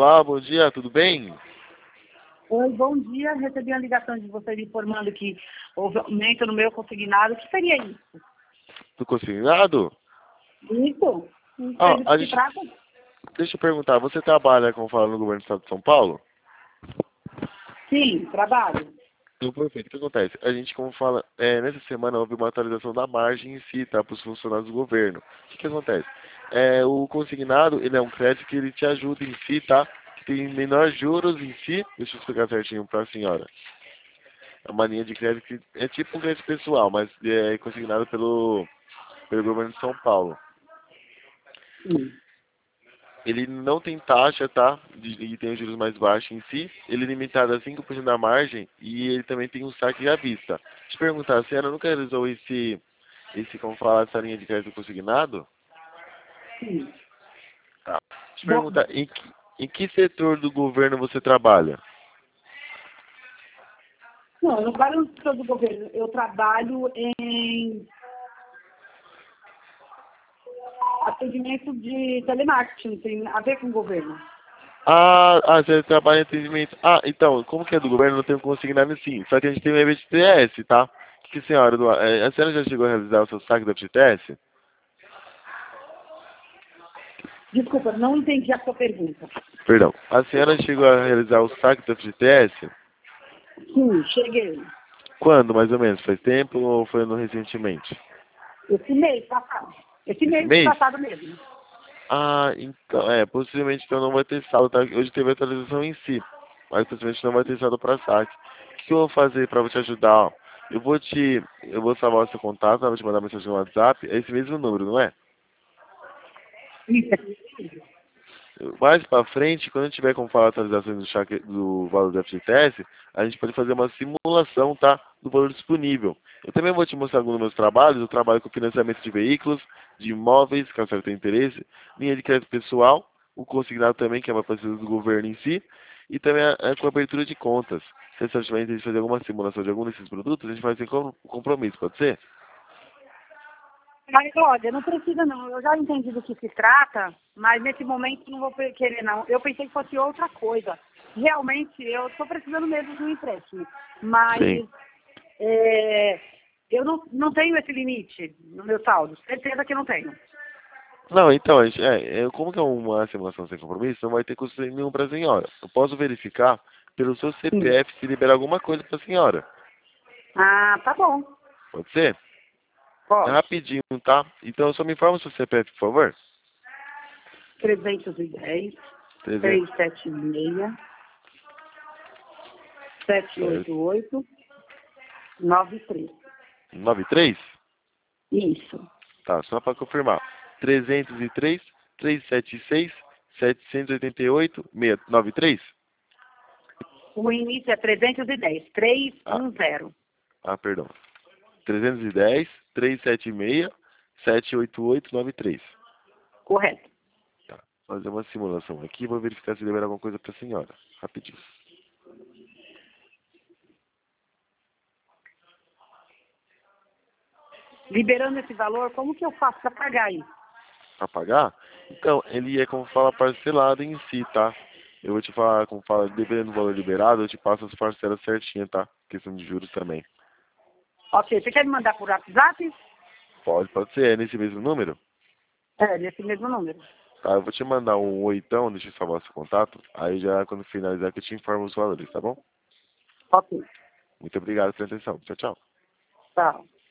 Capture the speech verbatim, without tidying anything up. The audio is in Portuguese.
Olá, bom dia, tudo bem? Oi, bom dia. Recebi uma ligação de vocês informando que houve aumento no meu consignado. O que seria isso? Do consignado? Isso? Não Ah, sei do a que se gente, trata? deixa eu perguntar, você trabalha, como fala, no governo do estado de São Paulo? Sim, trabalho. Então, perfeito. O que acontece? A gente, como fala, é, nessa semana houve uma atualização da margem em si, tá, para os funcionários do governo. O que, que acontece? É, o consignado, ele é um crédito que ele te ajuda em si, tá? Que tem menor juros em si. Deixa eu explicar certinho para a senhora. É uma linha de crédito que é tipo um crédito pessoal, mas é consignado pelo, pelo governo de São Paulo. Sim. Ele não tem taxa, tá? De- E tem os juros mais baixos em si. Ele é limitado a cinco por cento da margem e ele também tem um saque à vista. Te perguntar, a senhora nunca realizou esse, esse, como falar, essa linha de crédito consignado? Sim. Tá. Te Bom, perguntar, em que, em que setor do governo você trabalha? não, eu não trabalho no setor do governo. Eu trabalho em atendimento de telemarketing. Tem a ver com o governo. Ah, ah, você trabalha em atendimento. Ah, então, como que é do governo, não tem um consignado sim. Só que a gente tem um F G T S, tá? O que, que a senhora, do- eh, a senhora já chegou a realizar o seu saque do F G T S? Desculpa, não entendi a sua pergunta. Perdão. A senhora chegou a realizar o saque do F G T S? Sim, cheguei. Quando, mais ou menos? Faz tempo ou foi no recentemente? Esse mês passado. Esse Esse mês mês? passado mesmo. Ah, então, é, possivelmente então não vai ter saldo, tá? Hoje teve a atualização em si, mas possivelmente não vai ter saldo para saque. O que eu vou fazer para te ajudar? Ó? Eu vou te, eu vou salvar o seu contato, tá? Vou te mandar mensagem no WhatsApp, é esse mesmo número, não é? Isso. Mais para frente, quando tiver como falar atualizações do, saque- do valor do F G T S, a gente pode fazer uma simulação, tá? Do valor disponível. Eu também vou te mostrar alguns dos meus trabalhos. Eu trabalho com financiamento de veículos, de imóveis, caso você tenha interesse, linha de crédito pessoal, o consignado também, que é uma parceria do governo em si, e também a, a cobertura de contas. Se você tiver interesse em fazer alguma simulação de algum desses produtos, a gente vai ter com- compromisso, pode ser? Mas olha, não precisa não. Eu já entendi do que se trata, mas nesse momento não vou querer não. Eu pensei que fosse outra coisa. Realmente, eu estou precisando mesmo de um empréstimo. Sim. Mas é, eu não, não tenho esse limite no meu saldo. Certeza que não tenho. Não, então, a gente, é, é, como que é uma simulação sem compromisso, não vai ter custo nenhum para a senhora. Eu posso verificar pelo seu Sim. C P F se liberar alguma coisa para a senhora. Ah, tá bom. Pode ser? É Pode. rapidinho, tá? Então, só me informa o seu C P F, por favor. trezentos e dez, trezentos, trezentos e setenta e seis, setecentos e oitenta e certo. oito, noventa e três. noventa e três? Isso. Tá, só para confirmar. trezentos e três, trezentos e setenta e seis, setecentos e oitenta e oito, noventa e três? O início é trezentos e dez, trezentos Ah, e dez. ah, perdão. trezentos e dez, trezentos e setenta e seis, setecentos e oitenta e oito, noventa e três. Correto. Tá. Vou fazer uma simulação aqui, vou verificar se liberar alguma coisa para a senhora. Rapidinho. Liberando esse valor, como que eu faço para pagar isso? Para pagar? Então, ele é como fala parcelado em si, tá? Eu vou te falar, como fala, dependendo do valor liberado, eu te passo as parcelas certinhas, tá? Questão de juros também. Ok, você quer me mandar por WhatsApp? Pode, pode ser, é nesse mesmo número? É, nesse mesmo número. Tá, eu vou te mandar um oitão, deixa eu salvar seu contato. Aí já, quando finalizar, que eu te informo os valores, tá bom? Ok, Muito obrigado pela atenção. Tchau, tchau. tá.